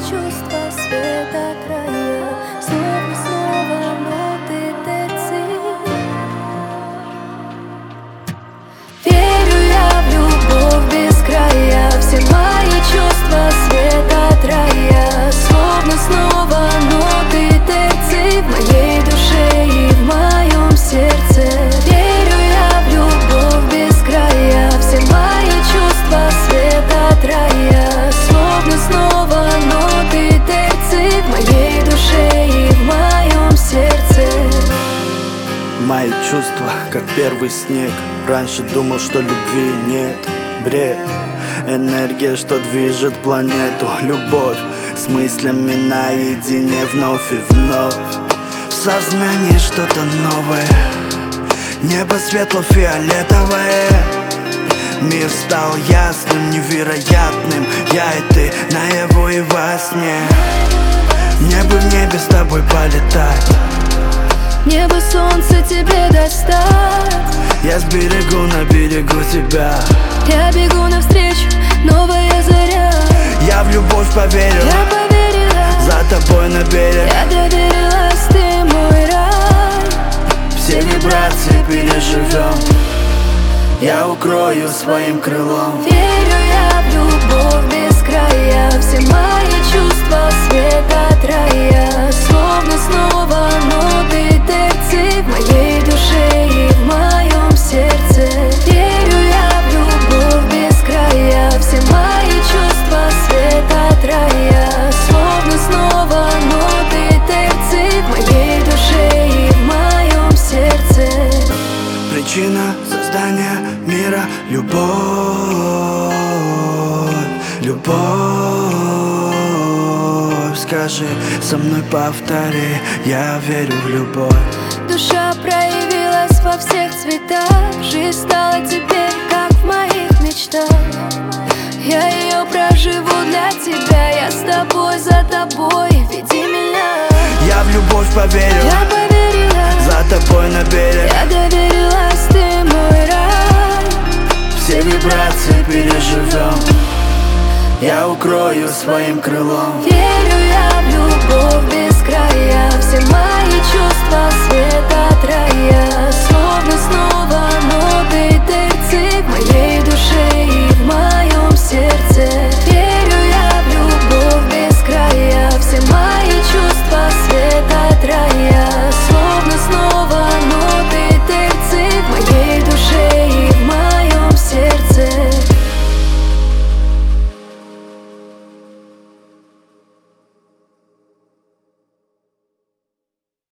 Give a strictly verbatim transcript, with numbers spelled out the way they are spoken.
чувства света края, снова, снова ноты терции. Верю я в любовь без края, все мои чувства света края, словно снова ноты терции в моей душе и в моем сердце. Верю я в любовь без края, все мои чувства света края, словно снова ноты терции в моей душе и в моем сердце. Мои чувства, как первый снег. Раньше думал, что любви нет. Бред, энергия, что движет планету. Любовь с мыслями наедине вновь и вновь. В сознании что-то новое. Небо светло-фиолетовое. Мир стал ясным, невероятным. Я и ты наяву и во сне. Мне бы в небе с тобой полетать. Небо, солнце тебе достать. Я сберегу на берегу тебя. Я бегу навстречу, новая заря. Я в любовь поверил, Я поверила, за тобой на берег. я доверилась, ты мой рай. Все вибрации переживем, я укрою своим крылом. Верю я в любовь без края, все мои чувства света края, словно снова ноты терции в моей душе и в моем сердце. Верю я в любовь без края, все мои чувства света края, словно снова ноты терции в моей душе и в моем сердце. Причина создания мира — любовь, любовь. Скажи со мной, повтори, я верю в любовь. Душа проявилась во всех цветах, жизнь стала теперь, как в моих мечтах. Я ее проживу для тебя, я с тобой, за тобой, веди меня. Я в любовь поверил, Я поверила, за тобой на берег. я доверилась, ты мой рай. Все вибрации переживем, я укрою своим крылом. Верю я в любовь без края, все мои чувства света края,